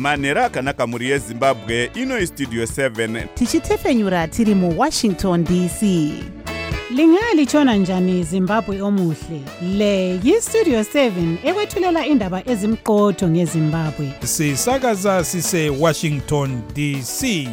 manhero akanaka muri yezimbabwe. Ino Studio 7 tichitefenyura tiri mu Washington DC. Lingalitshona njani Zimbabwe omuhle? Le yi-Studio 7 ekwethulela indaba ezimqotho ngeZimbabwe. Sisakaza sise Washington DC.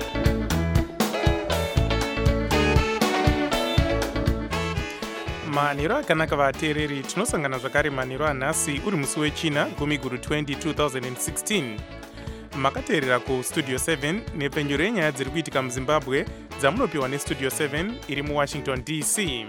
Manhero akanaka vateereri, tinosangana zvakare manhero anhasi uri musi wechina gumiguru 2016. Makateerera kuStudio 7 nepfenyuro yenyaya dziri kuitika muZimbabwe dzamunopiwa neStudio 7 iri muWashington DC.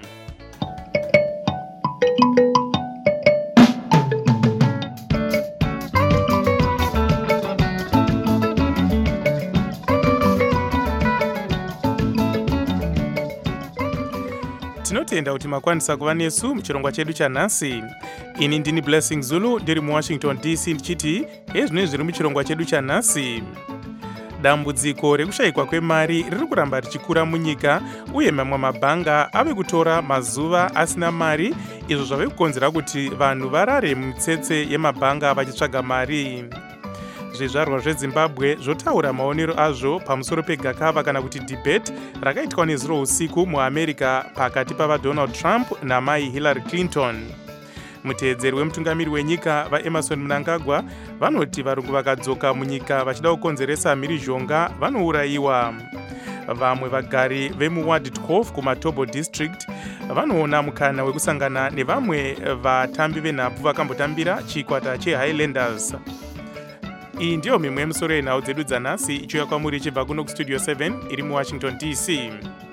Tinotenda kuti makwanisa kuva nesu muchirongwa chedu chanhasi. Ini ndini Blessing Zulu ndiri muWashington DC ndichiti ezvinenge zviri muchirongwa chedu chanhasi. Dambudziko rekushayikwa kwemari riri kuramba richikura munyika uye mamwe mabhanga ave kutora mazuva asina mari, izvo zvave kukonzera kuti vanhu varare mumitsetse yemabhanga vachitsvaga mari. Zvizvarwa zveZimbabwe zvotaura maonero azvo pamusoro pegakava kana kuti debate rakaitwa nezuro usiku muAmerica pakati pavaDonald Trump namai Hillary Clinton. Muteedzeri wemutungamiri wenyika vaEmerson Mnangagwa vanoti varungu vakadzoka munyika vachida kukonzeresa mhirizhonga vanourayiwa. Vamwe vagari vemuWard 12 kuMatobo District vanoona mukana wekusangana nevamwe vatambi venhabvu vakambotambira chikwata cheHighlanders. Iyi ndiyo mimwe yemisoro yenhau dzedu dzanhasi ichiuya kwamuri ichibva kuno kuStudio 7 iri muWashington DC.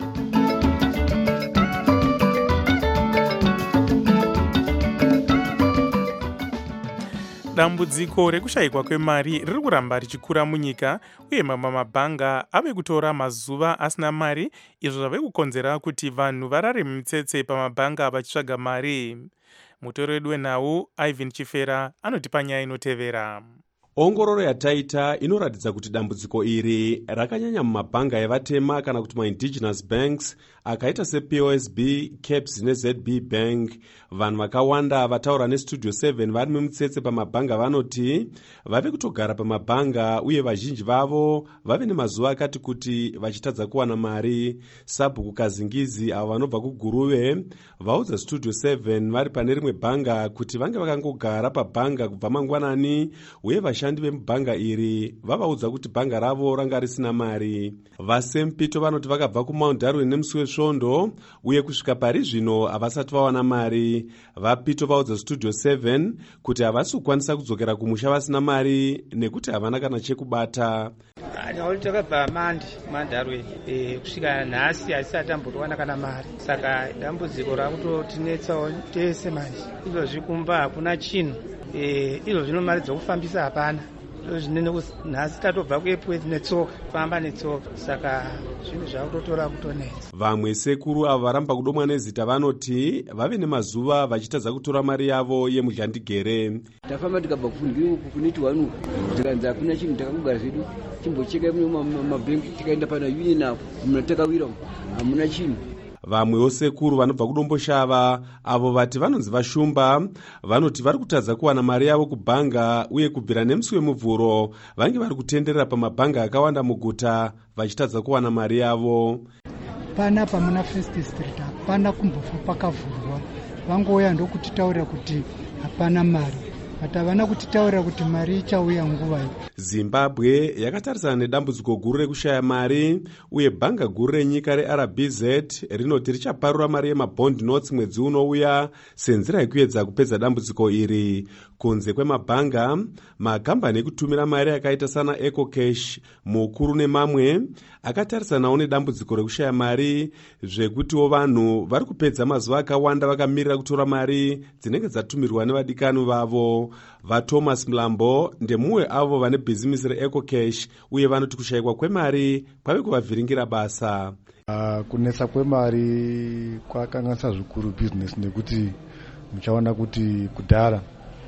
Dambudziko rekushayikwa kwemari riri kuramba richikura munyika uye mamwe mabhanga ave kutora mazuva asina mari, izvo zvave kukonzera kuti vanhu varare mumitsetse pamabhanga vachitsvaga mari. Mutori wedu wenhau Ivan Chifera anotipa nyaya inotevera. Ongororo yataita inoratidza kuti dambudziko iri rakanyanya mumabhanga evatema kana kuti ma-indigenous banks akaita sePOSB, CAPS neZB Bank. Vanhu vakawanda vataura neStudio 7 vari mumutsetse pamabhanga vanoti vave kutogara pamabhanga uye vazhinji vavo vave nemazuva akati kuti vachitadza kuwana mari. Sabhuku Kazingizi avo vanobva kuGuruve vaudza Studio 7 vari pane rimwe bhanga kuti vange vakangogara pabhanga kubva mangwanani uye vashandi vemubhanga iri vavaudza kuti bhanga ravo ranga risina mari. VaSempito vanoti vakabva kuMount Darwin nemusi wesvondo uye kusvika pari zvino havasati vawana mari. VaPito vaudza Studio 7 kuti havasi kukwanisa kudzokera kumusha vasina mari nekuti havana kana chekubata. Takabva Darwin kusvika nhasi asati ambowana kana mari, saka dambudziko rakutotinetsawo tese manje. Izvozvi kumba hakuna chinhu, izvozvino mari dzokufambisa hapana. Zvinene nhasi tatobva kuEpworth netsoka, famba netsoka, saka zvinhu zvakutotora kutonetsa. Vamwe sekuru avo varamba kudomwa nezita vanoti vave nemazuva vachitadza kutora mari yavo yemudhlandigere. Tafamba tikabva kufundira uku kuneti wanu tikanzi hakuna chinhu, takangogara zvedu timbocheka mumabhengi tikaenda pana union apo munatakawira hamuna chinhu. Vamwewo sekuru vanobva kudomboshava avo vati vanonzi vashumba vanoti vari kutadza kuwana mari yavo kubhanga uye kubvira nemusi wemuvhuro vange vari kutenderera pamabhanga akawanda muguta vachitadza kuwana mari yavo. Panapa muna First Street hapana kumbofa pakavhurwa, vangouya ndokutitaurira kuti hapana mari, but havana kutitaurira kuti mari ichauya nguva iyi. Zimbabwe yakatarisana nedambudziko guru rekushaya mari uye bhanga guru renyika reRBZ rinoti richaparura mari yemabond notes mwedzi unouya senzira yekuedza kupedza dambudziko iri. Kunze kwemabhanga, makambani ekutumira mari akaita sana EcoCash, Mukuru nemamwe akatarisanawo nedambudziko rekushaya mari zvekutiwo vanhu vari kupedza mazuva akawanda vakamirira kutora mari dzinenge dzatumirwa nevadikani vavo. VaThomas Mlambo ndemumwe avo vane bhizimisi reEcoCash uye vanoti kushayikwa kwemari kwave kuvavhiringira basa. Kunetsa kwemari kwakanganisa zvikuru bhizinesi nekuti muchaona kuti kudhara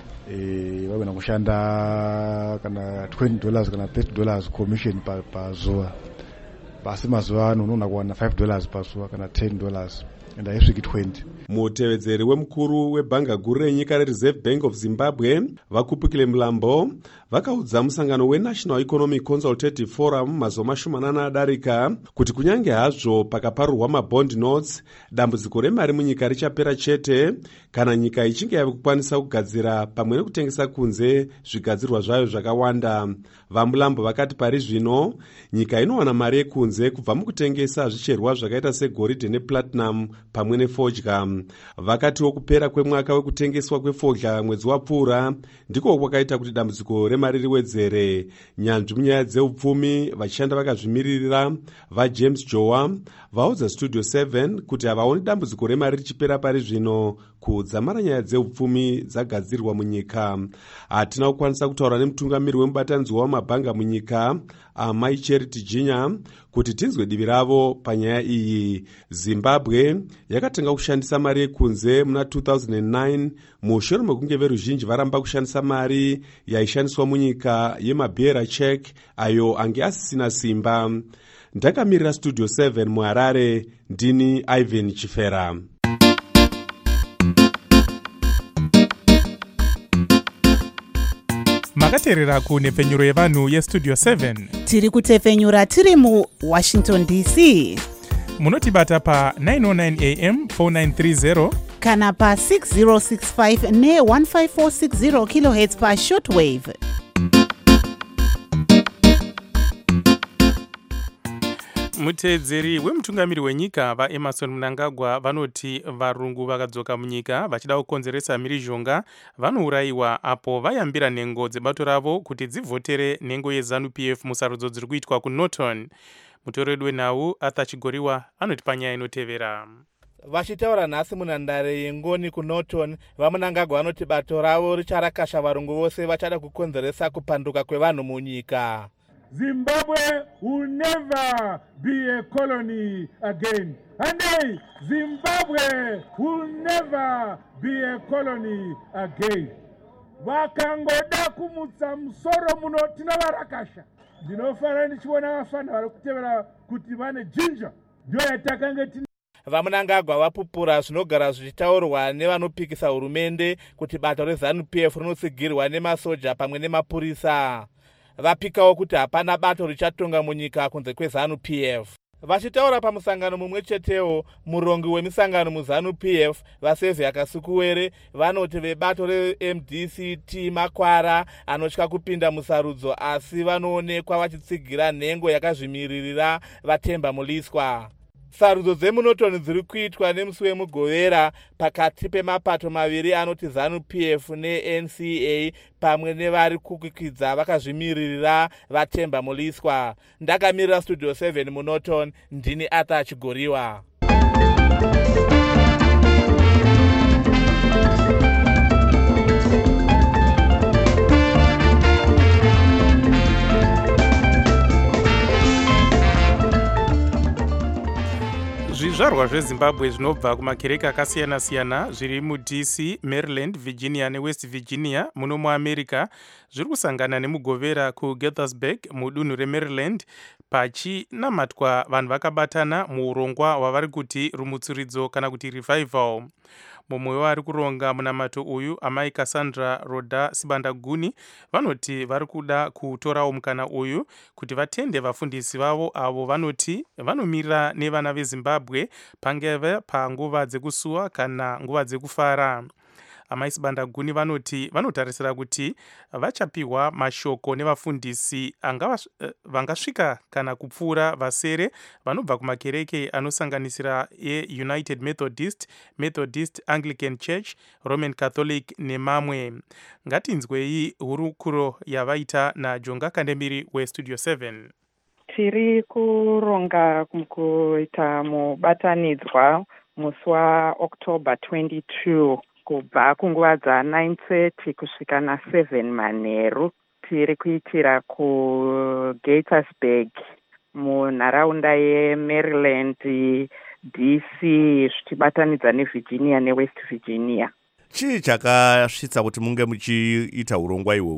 vagona kushanda kana $20 kana $30 commission pazuva. basi mazuva ano unoona kuwana $5 pazuva kana $10 and haisviki 20. mutevedzeri wemukuru webhanga guru renyika rereserve bank of zimbabwe vakupukile mulambo vakaudza musangano wenational economic consultative forum mazuva mashomanana adarika kuti kunyange hazvo pakaparurwa mabond notes, dambudziko remari munyika richapera chete kana nyika ichinge yava kukwanisa kugadzira pamwe nekutengesa kunze zvigadzirwa zvayo zvakawanda. Vamulambo vakati pari zvino nyika inowana mari yekunze kubva mukutengesa zvicherwa zvakaita segoridhe neplatinum pamwe nefodya. Vakatiwo kupera kwemwaka wekutengeswa kwefodya mwedzi wapfuura ndiko kwakaita kuti dambudziko remari riwedzere. Nyanzvi munyaya dzeupfumi vachishanda vakazvimiririra vaJames Jowa vaudza Studio 7 kuti havaoni dambudziko remari richipera pari zvino kudzamara nyaya dzeupfumi dzagadzirwa munyika. Hatina kukwanisa kutaura nemutungamiri wemubatanidzi wamabhanga munyika Amai Charity Jinya kuti tinzwe divi ravo panyaya iyi. Zimbabwe yakatenga kushandisa mari yekunze muna 2009 mushure mekunge veruzhinji varamba kushandisa mari yaishandiswa munyika yemabearer check ayo ange asisina simba. Ndakamirira Studio 7 muHarare, ndini Ivan Chifera. makateerera kunhepfenyuro yevanhu yestudio 7. Tiri kutepfenyura tiri muWashington DC. Munotibata pa 909 AM 4930 kana pa 6065 ne 15460 kHz pa shortwave. Muteedzeri wemutungamiri wenyika vaEmerson Mnangagwa vanoti varungu vakadzoka munyika vachida kukonzeresa mhirizhonga vanourayiwa apo vayambira nhengo dzebato ravo kuti dzivhotere nhengo yeZANU-PF musarudzo dziri kuitwa kuNorton. Mutoredi wenhau Arthur Chigoriwa anoti panyaya inotevera. Vachitaura nhasi munhandare yengoni kuNorton, vaMnangagwa vanoti bato ravo richarakasha varungu vose vachada kukonzeresa kupanduka kwevanhu munyika. Zimbabwe will never be a colony again. And Zimbabwe will never be a colony again. Vakangoda kumutsa musoro muno tinavarakasha. Ndinofara ndichiona vafana vari kutevera kuti vane jinja. Ndio yatakange tina. VaMnangagwa vapupura zvinogara zvichitaurwa nevanopikisa hurumende kuti bato reZANU-PF rinotsigirwa nemasoja pamwe nemapurisa. Vapikawo kuti hapana bato richatonga munyika kunze kweZANU-PF. Vachitaura pamusangano mumwe chetewo, murongi wemisangano muZANU-PF vaSevia Kasukuwere vanoti vebato reMDCT Makwara anotya kupinda musarudzo asi vanoonekwa vachitsigira nhengo yakazvimiririra vaTemba Muliswa. Sarudzo dzemuNorton dziri kuitwa nemusi wemugovera pakati pemapato maviri anoti ZANU-PF neNCA pamwe nevari kukwikidza vakazvimiririra vaTemba Muliswa. Ndakamirira Studio 7 muNorton, ndini Arthur Chigoriwa. Zvizvarwa zveZimbabwe zvinobva kumakereke akasiyana-siyana zviri muDC, Maryland, Virginia neWest Virginia muno muAmerica zviri kusangana nemugovera kuGaithersburg mudunhu reMaryland pachinamatwa vanhu vakabatana muurongwa hwavari kuti rumutsuridzo kana kuti revival. Mumwe wavari kuronga munamato uyu Amai Cassandra Roda Sibandaguni vanoti vari kuda kutorawo mukana uyu kuti vatende vafundisi vavo avo vanoti vanomira nevana veZimbabwe pangeve panguva dzekusuwa kana nguva dzekufara. Amai Sibandaguni vanoti vanotarisira kuti vachapiwa mashoko nevafundisi vangasvika kana kupfuura vasere vanobva kumakereke anosanganisira eUnited Methodist, Anglican Church, Roman Catholic nemamwe. Ngatinzwei hurukuro yavaita naJonga Kandemiri weStudio 7. Tiri kuronga kuita mubatanidzwa musi waOctober 22 kubva kunguva dza9:30 kusvika na7 manheru. Tiri kuitira kuGaithersburg munharaunda yeMaryland, DC zvichibatanidza neVirginia neWest Virginia. Chii chakasvitsa kuti munge muchiita urongwa ihwohwu?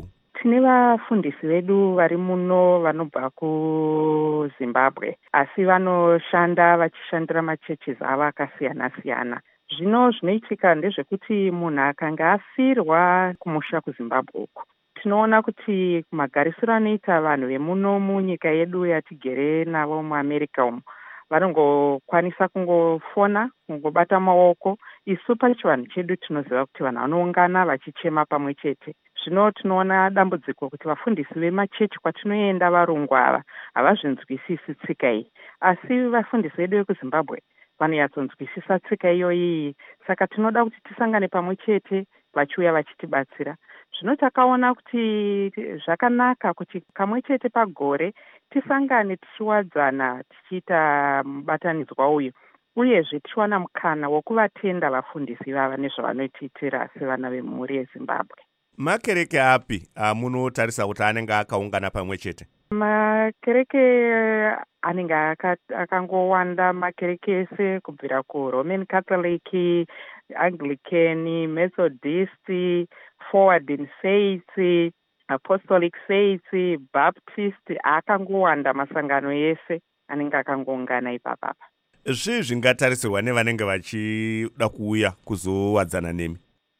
tine vafundisi vedu vari muno vanobva kuZimbabwe asi vanoshanda vachishandira macheches avo akasiyana-siyana. Zvino zvinoitika ndezvekuti munhu akanga afirwa kumusha kuZimbabwe uku, tinoona kuti kumagarisiro anoita vanhu vemuno munyika yedu yatigere navo muAmerica umu, vanongokwanisa kungofona, kungobata maoko. Isu pachivanhu chedu tinoziva kuti vanhu vanoungana vachichema pamwe chete. Zvino tinoona dambudziko kuti vafundisi vemachechi kwatinoenda varungu ava havazvinzwisisi tsika iyi, asi vafundisi vedu vekuZimbabwe vanonyatsonzwisisa tsika iyoyi. Saka tinoda kuti tisangane pamwe chete vachiuya vachitibatsira. Zvino takaona kuti zvakanaka kuti kamwe chete pagore tisangane tichiwadzana tichiita mubatanidzwa uyu, uyezve tichiwana mukana wokuvatenda vafundisi vava nezvavanotiitira sevana vemhuri yeZimbabwe. Makereke api munotarisa kuti anenge akaungana pamwe chete? Makereke anenge akangowanda, makereke ese kubvira kuRoman Catholic, Anglican, Methodist, Forward Faith, Apostolic Faith, Baptist, akangowanda masangano ese anenge akangoungana ipapapa. Zvingatarisirwa nevanenge vachida kuuya kuzowadzana nemi?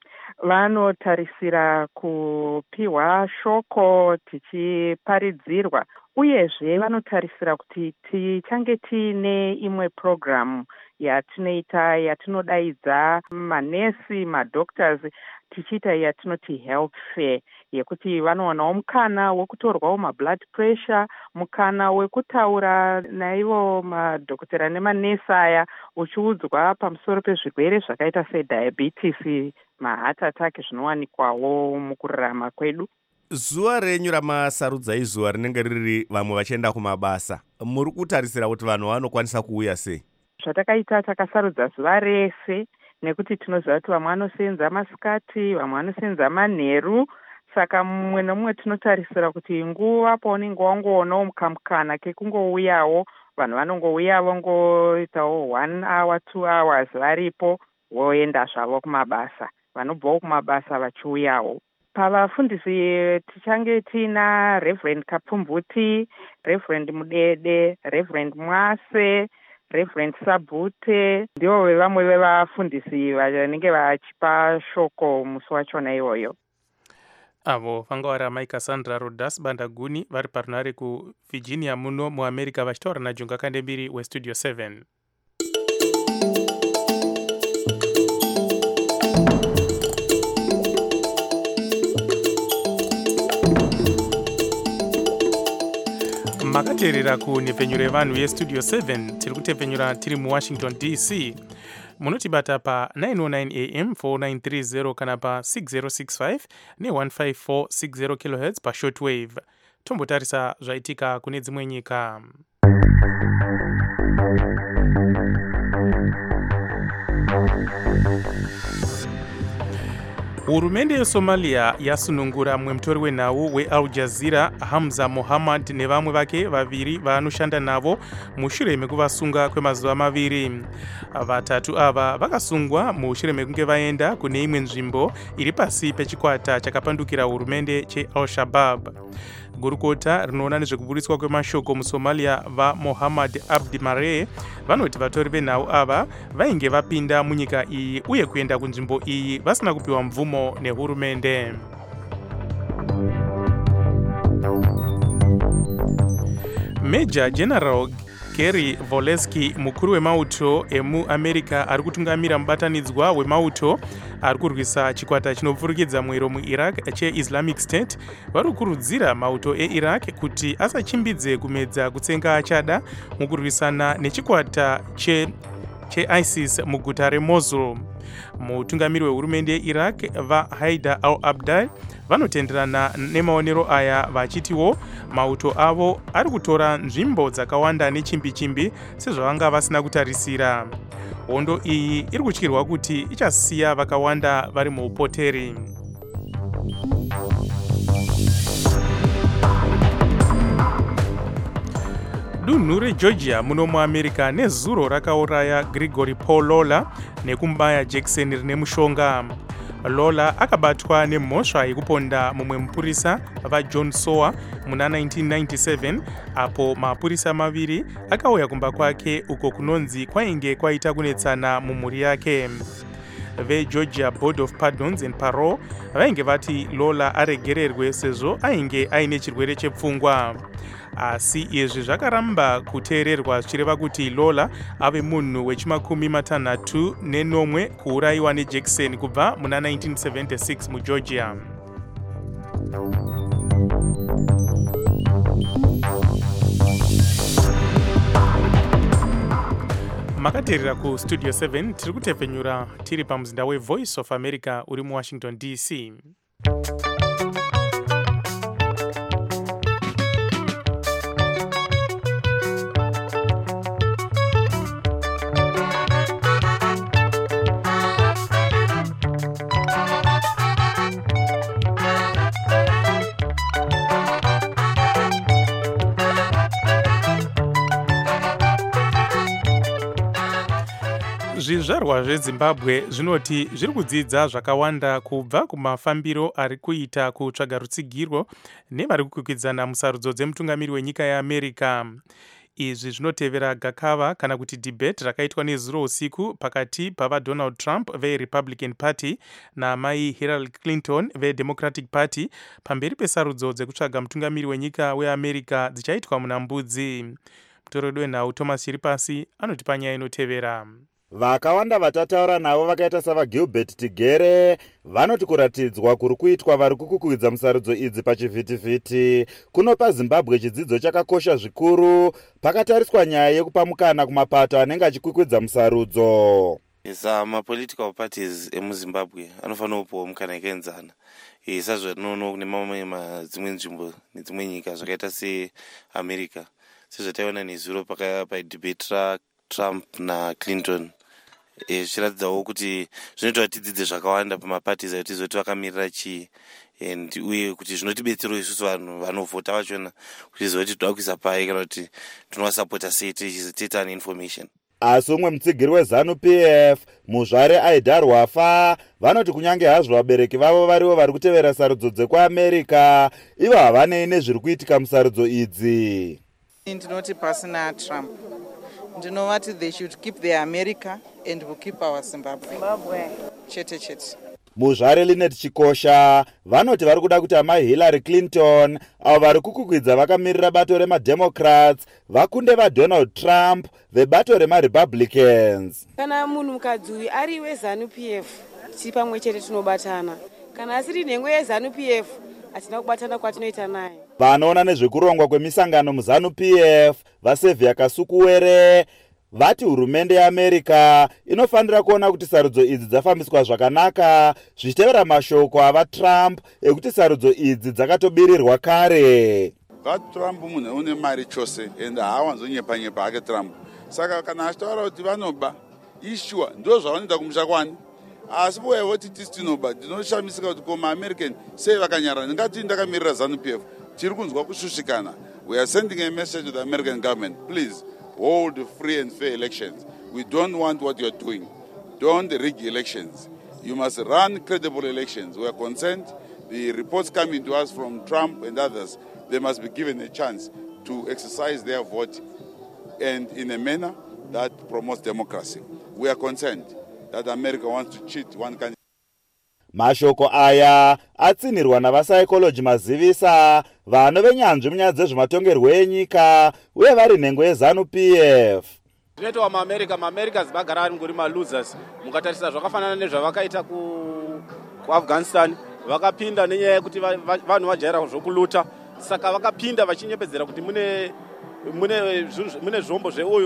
Vanotarisira kupiwa shoko tichiparidzirwa, uyezve vanotarisira kuti tichange tiine imwe programu yatinoita yatinodaidza manesi, madoctors, tichiita yatinoti health fair, yekuti vanowanawo mukana wekutorwawo mablood pressure, mukana wekutaura naivo madhokotera nemanesi aya uchiudzwa pamusoro pezvirwere zvakaita sediabetes, maheart attack zvinowanikwawo mukurarama kwedu. Zuva renyu ramasarudza izuva rinenge riri vamwe vachienda kumabasa, muri kutarisira kuti vanhu vanokwanisa kuuya sei? Zvatakaita takasarudza zuva rese nekuti tinoziva kuti vamwe vanosenza masikati, vamwe vanosenza manheru. Saka mumwe nomumwe tinotarisira kuti nguva paunenge wangoonawo mukamukana kekungouyawo, vanhu vanongouya vongoitawo 1 hour 2 hours varipo voenda zvavo kumabasa, vanobvawo kumabasa vachiuyawo. Pavafundisi tichange tina Reverend Kapumbuti, Reverend Mudede, Reverend Mwase, Reverend Sabute, ndivo vevamwe vevafundisi vanenge vachipa shoko musi wachona iwoyo. Avo vanga vari amai Cassandra Rodas Bandaguni vari parunare kuVirginia muno muAmerica vachitaura naJunga Kandembiri weStudio 7. Makateerera kunhepfenyuro yevanhu yeStudio 7 tiri kutepfenyura tiri muWashington DC. Munotibata pa 909 AM 4930 kana pa 6065 ne15460 kHz pa shortwave. Tombotarisa zvaitika kune dzimwe nyika. Hurumende yeSomalia yasunungura mumwe mutori wenhau weAl Jazeera Hamza Mohammad nevamwe vake vaviri vanoshanda navo mushure mekuvasunga kwemazuva maviri. Vatatu ava vakasungwa mushure mekunge vaenda kune imwe nzvimbo iri pasi pechikwata chakapandukira hurumende cheAl-Shabaab. Gurukota rinoona nezvekuburitswa kwemashoko muSomalia vaMohammad Abdi Mare vanoti vatori venhau ava vainge vapinda munyika iyi uye kuenda kunzvimbo iyi vasina kupiwa mvumo nehurumende. Major General Gary Volesky, mukuru wemauto emuAmerica ari kutungamira mubatanidzwa wemauto ari kurwisa chikwata chinopfurikidza mwero muIraq cheIslamic State, vari kukurudzira mauto eIraq kuti asachimbidze kumedza kutsenga achada mukurwisana nechikwata cheISIS muguta reMosul. Mutungamiri wehurumende yeIraq vaHaidar al-Abadi vanotenderana nemaonero aya vachitiwo mauto avo ari kutora nzvimbo dzakawanda nechimbi-chimbi sezvavanga vasina kutarisira. Hondo iyi iri kutyirwa kuti ichasiya vakawanda vari muupoteri. Dunhu reGeorgia muno muAmerica nezuro rakauraya Gregory Paul Lawler nekumubaya jekiseni rine mushonga. Lola akabatwa nemhosva yekuponda mumwe mupurisa vaJohn Sower muna 1997 apo mapurisa maviri akauya kumba kwake uko kunonzi kwainge kwaita kunetsana mumhuri yake. VeGeorgia Board of Pardons and Parole vainge vati Lola aregererwe sezvo ainge aine chirwere chepfungwa. Asi izvi zvakaramba kuteererwa zvichireva kuti Lola ave munhu wechi64 kuurayiwa nejekiseni kubva muna 1976 muGeorgia. Makateerera kustudio 7 tiri kutepfenyura tiri pamuzinda weVoice of America uri muWashington DC. Zvizvarwa zveZimbabwe zvinoti zviri kudzidza zvakawanda kubva kumafambiro ari kuita kutsvaga rutsigiro nevari kukwikwidzana musarudzo dzemutungamiri wenyika yeAmerica. Izvi zvinotevera gakava kana kuti debate rakaitwa nezuro usiku pakati pavaDonald Trump veRepublican Party namai Hillary Clinton veDemocratic Party pamberi pesarudzo dzekutsvaga mutungamiri wenyika weAmerica dzichaitwa muna Mbudzi. Mutoredo wenhau Thomas Chiripasi anoti panyaya inotevera. Vakawanda vatataura navo vakaita savaGilbert Tigere vanoti kuratidzwa kuri kuitwa vari kukukwidza musarudzo idzi pachivhitivhiti kunopa Zimbabwe chidzidzo chakakosha zvikuru pakatariswa nyaya yekupa mukana kumapato anenge achikwikwidza musarudzo. Mapolitical parties emuZimbabwe anofanira kupiwa mukana yakaenzana sezvatinoona kune mamwe dzimwe nzvimbo nedzimwe nyika zvakaita seAmerica sezvataiona nezuro padebate raTrump naClinton. Zvichiratidzawo kuti zvinoita kuti tidzidze zvakawanda pamaparties ayo tizoti vakamirira chii uye kuti zvinotibetsera isusu vanhu vanovhota vachona kuti zoti toda kuisa pai kana kuti tinovasapota sei tichizoita information. Asi umwe mutsigiri weZANU-PF muzvare Aidar Wafa vanoti kunyange hazvo vabereki vavo varivo vari kutevera sarudzo dzekuAmerica ivo havanei nezviri kuitika musarudzo idzi. Ndinoti pasina Trump ndinovati they should keep their America and will keep our Zimbabwe. Chete. Muzvare Linet Chikosha vanoti vari kuda kuti amai Hillary Clinton avo vari kukukwidza vakamirira bato remademocrats vakunde vaDonald Trump vebato remaRepublicans. Kana munhu mukadzi uyu ari weZANU-PF tiri pamwe chete tinobatana, kana asiri nhengo yeZANU-PF hatina kubatana kwatinoita naye. Vanoona nezvekurongwa kwemisangano muZANU-PF vaSevia Kasukuwere vati hurumende yeAmerica inofanira kuona kuti sarudzo idzi dzafambiswa zvakanaka zvichitevera mashoko avaTrump ekuti sarudzo idzi dzakatobirirwa kare. VaTrump munhu une mari chose ende haawanzonyepa hake Trump. Saka kana achitaura kuti vanoba ishua ndo zvavanoita kumusha kwani. Asi voti tisi tinoba ndinoshamisika kuti koma American sei vakanyarara. Ndingati ndakamirira ZANU-PF tiri kunzwa kushushikana. We are sending a message to the American government. Please hold free and fair elections. We don't want what you're doing. Don't rig elections. You must run credible elections. We are concerned. The reports coming to us from Trump and others, they must be given a chance to exercise their vote and in a manner that promotes democracy. We are concerned that America wants to cheat one country. Mashoko aya atsinirwa navapsychology mazivisa vano venyanzvi munyaya dzezvematongerwo enyika uye vari nhengo yeZANU-PF. Zvinoitwa maAmericans vagara vari ngori malosers. Mukatarisa zvakafanana nezvavakaita kuAfghanistan, vakapinda nenyaya yekuti vanhu vajaira zvokuluta, saka vakapinda vachinyepedzera kuti mune zvombo zveoyo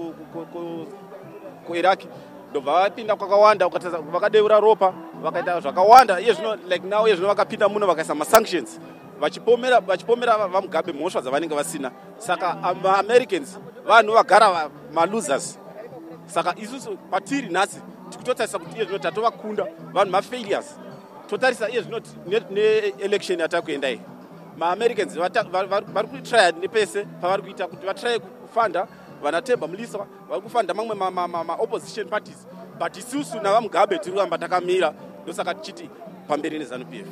kuIraq. Ndobva vapinda kwakawanda vakadeura ropa vakaita zvakawanda iye zvino like now iye zvino vakapinda muno vakaisa masanctions vachipomera vaMugabe mhosva dzavanenge vasina. Saka Americans vanhu vagara malosers. Saka isusu patiri nhasi tikutotarisa kuti iye zvino tatovakunda vanhu mafailures. Totarisa iye zvino neelection yatakuenda iyi. MaAmericans vari kutrya nepese pavari kuita kuti vatrye kufanda vanaThemba Mlisa vari kufanda mamwe ma opposition parties, but isusu navaMugabe tiri kuramba takamira ndosaka tichiti pamberi neZANU-PF.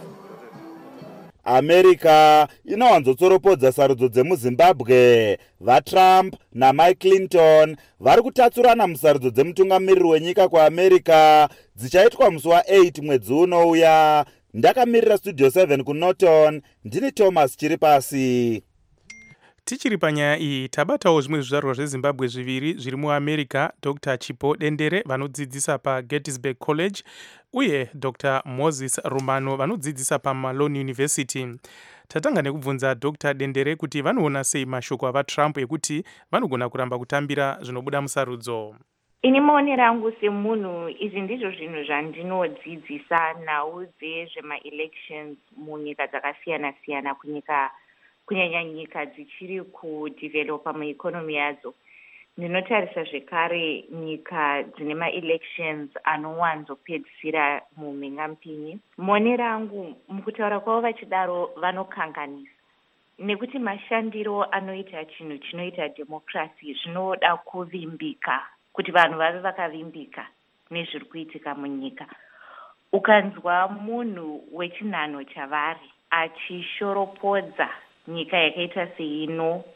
america inowanzotsoropodza sarudzo dzemuzimbabwe. vatrump namike clinton vari kutatsurana musarudzo dzemutungamiriri wenyika kuamerica dzichaitwa musi wa8 mwedzi unouya. ndakamirira studio 7 kunorton, ndini thomas chiri pasi. Tichiri panyaya iyi tabatawo zvimwe zvizvarwa zvezimbabwe zviviri zviri muamerica, Dr. Chipo Dendere vanodzidzisa paGettysburg College uye Dr. Moses Rumano vanodzidzisa paMalone University. Tatanga nekubvunza Dr. Dendere kuti vanoona sei mashoko avaTrump ekuti vanogona kuramba kutambira zvinobuda musarudzo. Ini maonero angu semunhu, izvi ndizvo zvinhu zvandinodzidzisa, nhau dzezvema-elections munyika dzakasiyana-siyana, kunyanya nyika dzichiri kudevelopa mueconomy yadzo. Ndinotarisa zvekare nyika dzine ma-elections anowanzopedzisira mumhingamupinyi. Maonero angu mukutaura kwavo vachidaro vanokanganisa, nekuti mashandiro anoita chinhu chinoita democracy zvinoda kuvimbika, kuti vanhu vave vakavimbika nezviri kuitika munyika. Ukanzwa munhu wechinhano chavari achishoropodza nyika yakaita seino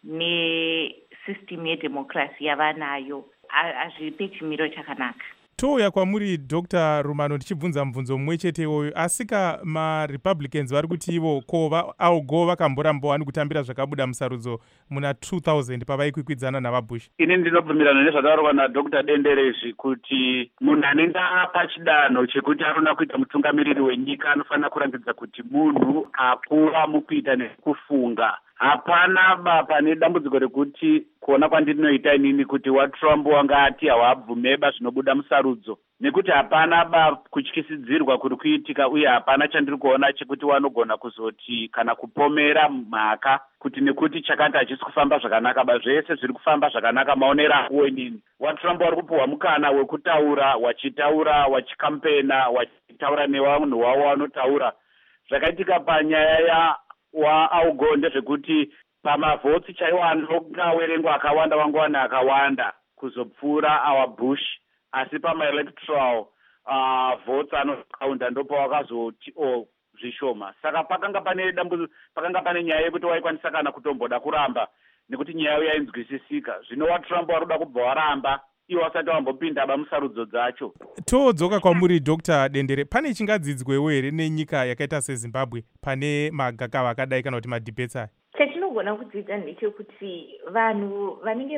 nesystem yedemocracy yavanayo, hazvipe chimiro chakanaka. Touya kwamuri Dr. Rumano tichibvunza mubvunzo mumwe chete iwoyo, asika maRepublicans vari kuti ivo ko augo vakamborambowani kutambira zvakabuda musarudzo muna 2000 pavaikwikwidzana navaBush. Ini ndinobvumirana nezvataurwa naDr. Denderezvi kuti munhu anenge apa chidanho chekuti anoda kuita mutungamiriri wenyika anofanira kurangidza kuti munhu akura mukuita nekufunga. Hapana pane dambudziko rekuti kuona kwandinoita inini kuti waTrump wanga ati hawabvumeba zvinobuda musarudzo, nekuti hapana kutyisidzirwa kuri kuitika, uye hapana chandiri kuona chekuti wanogona kuzoti kana kupomera mhaka kuti nekuti chakati hachisi kufamba zvakanaka. Zvese zviri kufamba zvakanaka maonero akuwo inini. waTrump wari kupuhwa mukana wekutaura, wachitaura, wachikampena, wachitaura nevanhu wavo wanotaura. Zvakaitika panyaya waAugo ndezvekuti pamavhotsi chaiwo anokawerengwa akawanda wangowana akawanda kuzopfuura awaBush, asi pamaelectoral votes anokaunda ndopa wakazoti zvishoma. Saka pakanga pane nyaya yekuti waikwanisa kana kutomboda kuramba nekuti nyaya yainzwisisika. Zvino waTrump waruda kubva waramba iwo wasati wambopinda bamusarudzo dzacho. Todzoka kwamuri Dr. Dendere, pane chingadzidzwewo here nenyika yakaita seZimbabwe pane magakava akadai kana kuti madebate aya? Chatinogona kudzidza ndechekuti vanhu vanenge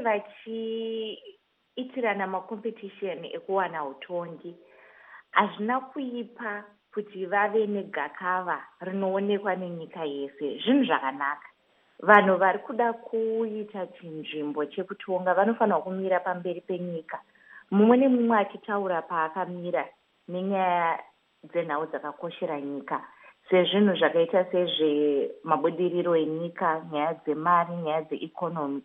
vachiitirana macompetition ekuwana utongi hazvina kuipa kuti vave negakava rinoonekwa nenyika yese. Zvinhu zvakanaka. Vanhu vari kuda kuita chinzvimbo chekutonga vanofanira kumira pamberi penyika, mumwe nemumwe achitaura paakamira nenyaya dzenhau dzakakoshera nyika, sezvinhu zvakaita sezvemabudiriro enyika, nyaya dzemari, nyaya dzeeconomy.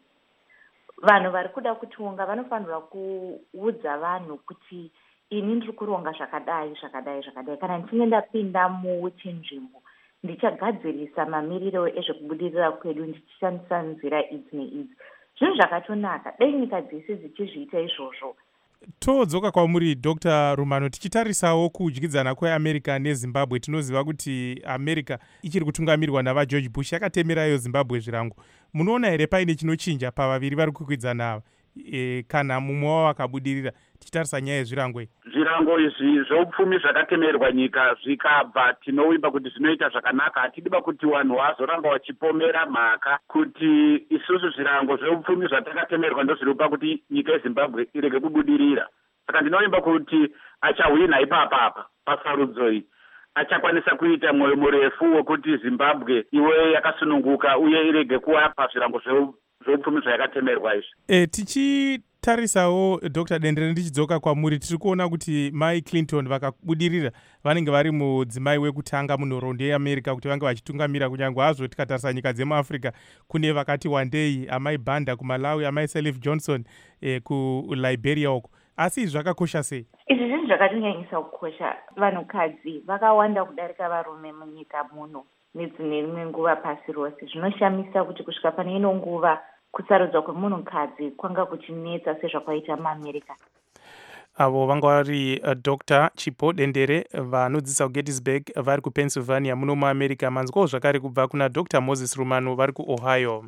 Vanhu vari kuda kutonga vanofanirwa kuudza vanhu kuti ini ndiri kuronga zvakadai zvakadai zvakadai, kana ndichinge ndapinda muchinzvimbo ndichagadzirisa mamiriro ezvekubudirira kwedu ndichishandisa nzira idzi neidzi. Zvinhu zvakatonaka, dai nyika dzese dzichizviita izvozvo. Todzoka kwamuri Dr. Rumano, tichitarisawo kudyidzana kweAmerica neZimbabwe. Tinoziva kuti America ichiri kutungamirirwa navaGeorge Bush yakatemerayo Zimbabwe zvirango. Munoona here paine chinochinja pavaviri vari kukwidzana ava kana mumwe wavo akabudirira, tichitarisa nyaya yezvirango iyi? Zvirango izvi zveupfumi zvakatemerwa nyika zvikabva, tinoimba kuti zvinoita zvakanaka. Hatidiba kuti vanhu vazoramba vachipomera mhaka kuti isusu zvirango zveupfumi zvatakatemerwa ndozviripa kuti nyika yeZimbabwe irege kubudirira. Saka ndinoimba kuti achahwina ipapapa pasarudzo iyi. Achakwanisa kuita mwoyo murefu wekuti Zimbabwe iwe yakasununguka uye irege kuva pazvirango zveupfumi zvayakatemerwa izvi. Tichitarisawo Dr. Dendere, ndichidzoka kwamuri, tiri kuona kuti Mai Clinton vakabudirira vanenge vari mudzimai wekutanga munhoroondo yeAmerica kuti vange vachitungamira, kunyange hazvo tikatarisa nyika dzemuAfrica kune vakati wandei, amai Banda kuMalawi, amai Sirleaf Johnson kuLiberia uko. Asi zvakakosha sei? Izvi zvinhu zvakatinyanyisa kukosha. Vanhukadzi vakawanda kudarika varume munyika muno nedzine rimwe nguva pasi rose. Zvinoshamisa kuti kusvika pane ino nguva kusarudzwa kwemunhukadzi kwanga kuchinetsa sezvakaita muAmerica. avo vanga vari Dr. Chipo Dendere vanodzidzisa kuGettysburg vari kuPennsylvania muno muamerica. Manzwawo zvakare kubva kuna Dr. Moses Rumano vari kuOhio.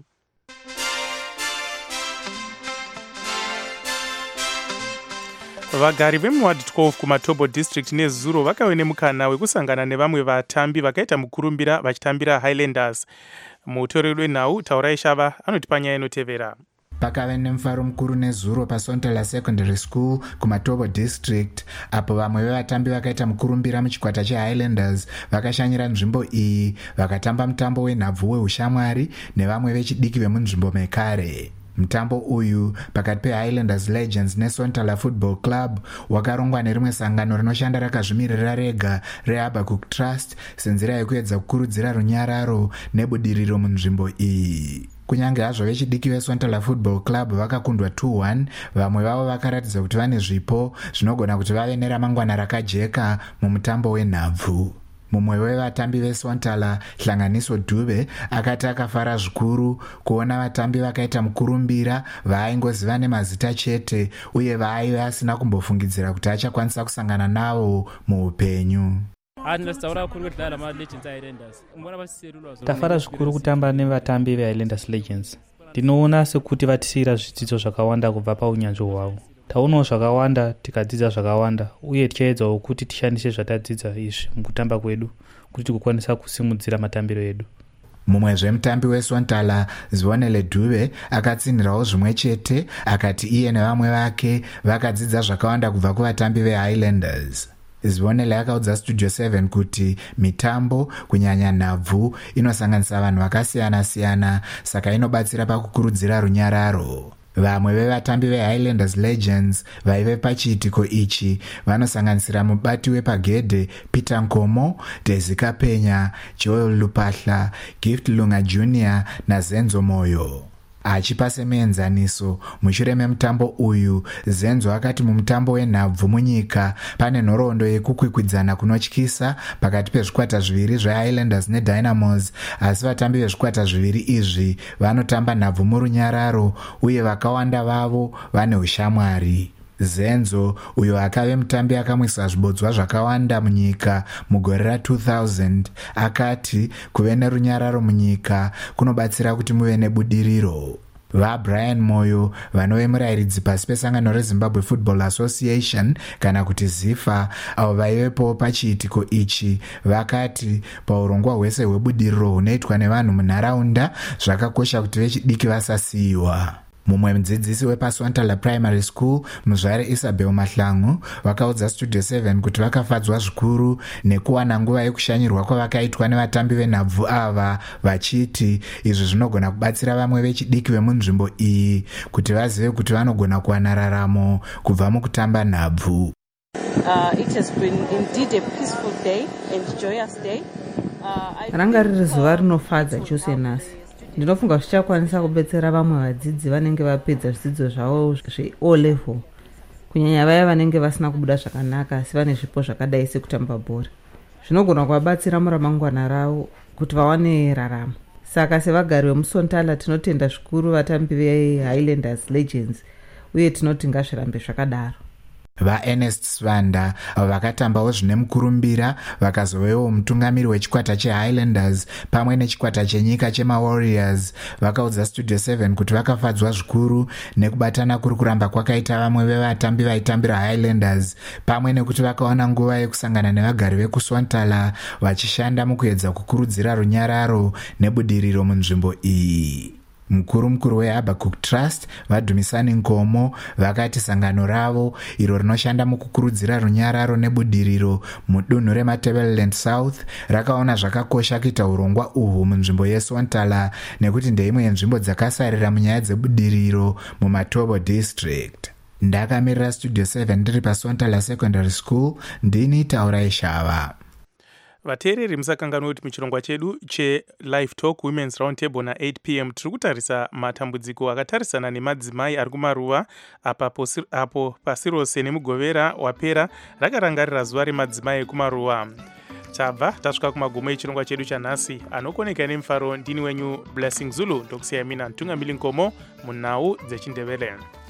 Vagari vemuward 12 kuMatobo district neZuro vakave nemukana wekusangana nevamwe vatambi vakaita mukurumbira vachitambira Highlanders. Mutoreri wenhau Taurai Shava anoti panyaya inotevera. Pakave nemufaro mukuru neZuro paSontala Secondary School kuMatobo district apo vamwe vevatambi vakaita mukurumbira muchikwata cheHighlanders vakashanyira nzvimbo iyi vakatamba mutambo wenhabvu weushamwari nevamwe vechidiki vemunzvimbo mekare. Mutambo uyu pakati peHighlanders Legends neSontala Football Club wakarongwa nerimwe sangano rinoshanda rakazvimirira rega reHabakkuk Trust senzira yekuedza kukurudzira runyararo nebudiriro munzvimbo iyi. Kunyange hazvo vechidiki veSontala Football Club vakakundwa 2-1, vamwe vavo vakaratidza kuti vane zvipo zvinogona kuti vave neramangwana rakajeka mumutambo wenhabvu. Mumwe wevatambi veSontala, Hlanganiso Dube, akati akafara zvikuru kuona vatambi vakaita mukurumbira vaaingoziva nemazita chete uye vaaive asina kumbofungidzira kuti achakwanisa kusangana navo muupenyu. Tafara zvikuru kutamba nevatambi veHighlanders Legends. Ndinoona sekuti vatisiyira zvidzidzo zvakawanda kubva paunyanzvi hwavo. Taonawo zvakawanda, tikadzidza zvakawanda, uye tichaedzawo kuti tishandise zvatadzidza izvi mukutamba kwedu kuti tikukwanisa kusimudzira matambiro edu. Mumwe zvemutambi weSontala, Zvonele Dube, akatsinhirawo zvimwe chete akati iye nevamwe vake vakadzidza zvakawanda kubva kuvatambi veHighlanders. Zvonele akaudza Studio 7 kuti mitambo kunyanya nhabvu inosanganisa vanhu vakasiyana-siyana saka inobatsira pakukurudzira runyararo. Vamwe vevatambi veHighlanders Legends vaive pachiitiko ichi vanosanganisira mubati wepagedhe Peter Nkomo, Desi Kapenya, Joel Lupahla, Gift Lunga Jr. naZenzo Moyo. Achipa semuenzaniso mushure memutambo uyu, Zenzo akati mumutambo wenhabvu munyika pane nhoroondo yekukwikwidzana kunotyisa pakati pezvikwata zviviri zveHighlanders neDynamos, asi vatambi vezvikwata zviviri izvi vanotamba nhabvu murunyararo uye vakawanda vavo vane ushamwari. Zenzo, uyo akave mutambi akamwisa zvibodzwa zvakawanda munyika mugore ra2000, akati kuve nerunyararo munyika kunobatsira kuti muve nebudiriro. VaBrian Moyo, vanove murayiridzi pasi pesangano reZimbabwe Football Association kana kuti ZIFA, avo vaivepo pachiitiko ichi, vakati paurongwa hwese hwebudiriro hunoitwa nevanhu munharaunda zvakakosha kuti vechidiki vasasiyiwa. Mumwe mudzidzisi wepaSontala Primary School, Muzvare Isabel Mahlangu, vakaudza Studio 7 kuti vakafadzwa zvikuru nekuwana nguva yekushanyirwa kwavakaitwa nevatambi venhabvu ava, vachiti izvi zvinogona kubatsira vamwe vechidiki vemunzvimbo iyi kuti vazive kuti vanogona kuwana raramo kubva mukutamba nhabvu. It has been indeed a peaceful day and joyous day. Ranga riri zuva rinofadza chose nhasi. Ndinofunga zvichakwanisa kubetsera vamwe vadzidzi vanenge vapedza zvidzidzo zvavo zveO level, kunyanya vaya vanenge vasina kubuda zvakanaka asi vane zvipo zvakadai sekutamba bhora. Zvinogona kuvabatsira muramangwana ravo kuti vawane raramo. Saka sevagari vemuSontala tinotenda zvikuru vatambi veHighlanders Legends uye tinoti ngazvirambe zvakadaro. VaErnest Svanda, avo vakatambawo zvine mukurumbira, vakazovewo mutungamiri wechikwata cheHighlanders pamwe nechikwata chenyika chemaWarriors, vakaudza Studio 7 kuti vakafadzwa zvikuru nekubatana kuri kuramba kwakaita vamwe vevatambi vaitambira Highlanders, pamwe nekuti vakawana nguva yekusangana nevagari vekuSontala vachishanda mukuedza kukurudzira runyararo nebudiriro munzvimbo iyi. Mukuru weHabakkuk Trust, Vadhumisani Nkomo, vakati sangano ravo iro rinoshanda mukukurudzira runyararo nebudiriro mudunhu reMatabeleland South rakaona zvakakosha kuita urongwa uhwu munzvimbo yeSontala nekuti ndeimwe yenzvimbo dzakasarira munyaya dzebudiriro muMatobo district. Ndakamirira Studio 7 ndiri paSontala Secondary School, ndini Taurai Shava. Vateereri musakanganwa kuti muchirongwa chedu cheLive Talk Women's Roundtable na8 p.m. tiri kutarisa matambudziko akatarisana nemadzimai ari kumaruva apo pasi rose nemugovera wapera rakarangarira zuva remadzimai ekumaruva. Tabva tasvika kumagumo echirongwa chedu chanhasi. Anokoneka nemufaro ndini wenyu Blessing Zulu, ndokusiyamina Ntungamili Nkomo munhau dzeChindevele.